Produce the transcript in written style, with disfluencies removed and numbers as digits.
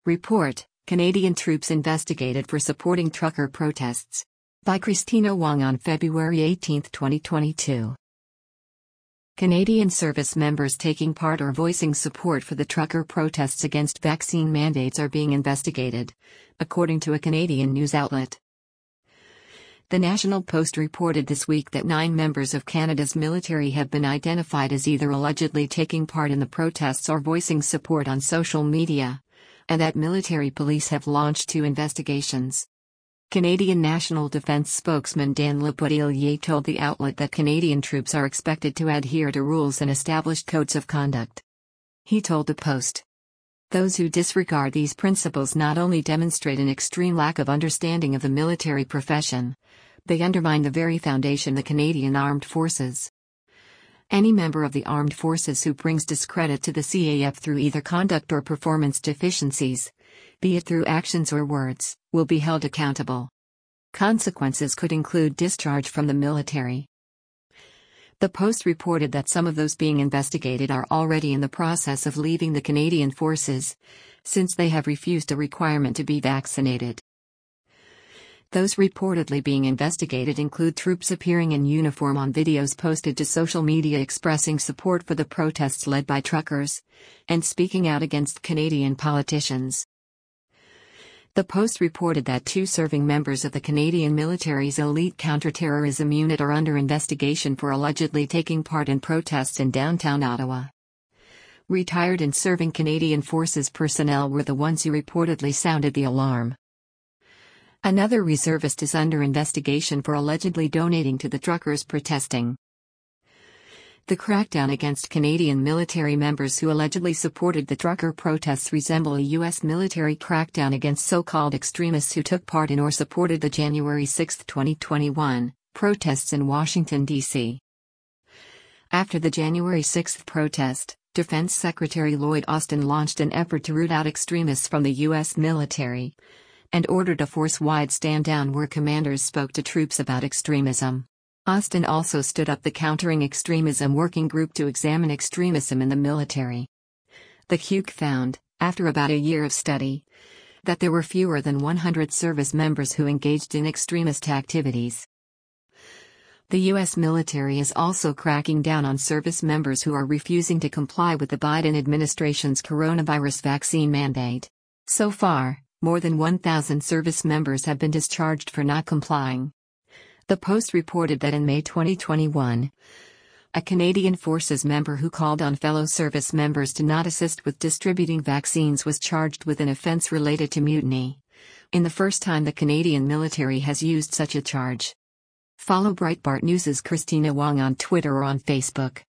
Report: Canadian troops investigated for supporting trucker protests. By Christina Wong on February 18, 2022. Canadian service members taking part or voicing support for the trucker protests against vaccine mandates are being investigated, according to a Canadian news outlet. The National Post reported this week that 9 members of Canada's military have been identified as either allegedly taking part in the protests or voicing support on social media, and that military police have launched 2 investigations. Canadian National Defence spokesman Dan Lapotillier told the outlet that Canadian troops are expected to adhere to rules and established codes of conduct. He told the Post, "Those who disregard these principles not only demonstrate an extreme lack of understanding of the military profession, they undermine the very foundation of the Canadian Armed Forces. Any member of the armed forces who brings discredit to the CAF through either conduct or performance deficiencies, be it through actions or words, will be held accountable. Consequences could include discharge from the military." The Post reported that some of those being investigated are already in the process of leaving the Canadian Forces, since they have refused a requirement to be vaccinated. Those reportedly being investigated include troops appearing in uniform on videos posted to social media expressing support for the protests led by truckers, and speaking out against Canadian politicians. The Post reported that 2 serving members of the Canadian military's elite counterterrorism unit are under investigation for allegedly taking part in protests in downtown Ottawa. Retired and serving Canadian Forces personnel were the ones who reportedly sounded the alarm. Another reservist is under investigation for allegedly donating to the truckers protesting. The crackdown against Canadian military members who allegedly supported the trucker protests resemble a U.S. military crackdown against so-called extremists who took part in or supported the January 6, 2021, protests in Washington, D.C. After the January 6 protest, Defense Secretary Lloyd Austin launched an effort to root out extremists from the U.S. military, and ordered a force-wide stand-down where commanders spoke to troops about extremism. Austin also stood up the Countering Extremism Working Group to examine extremism in the military. The CUG found, after about a year of study, that there were fewer than 100 service members who engaged in extremist activities. The U.S. military is also cracking down on service members who are refusing to comply with the Biden administration's coronavirus vaccine mandate. So far, more than 1,000 service members have been discharged for not complying. The Post reported that in May 2021, a Canadian Forces member who called on fellow service members to not assist with distributing vaccines was charged with an offense related to mutiny, in the first time the Canadian military has used such a charge. Follow Breitbart News' Christina Wong on Twitter or on Facebook.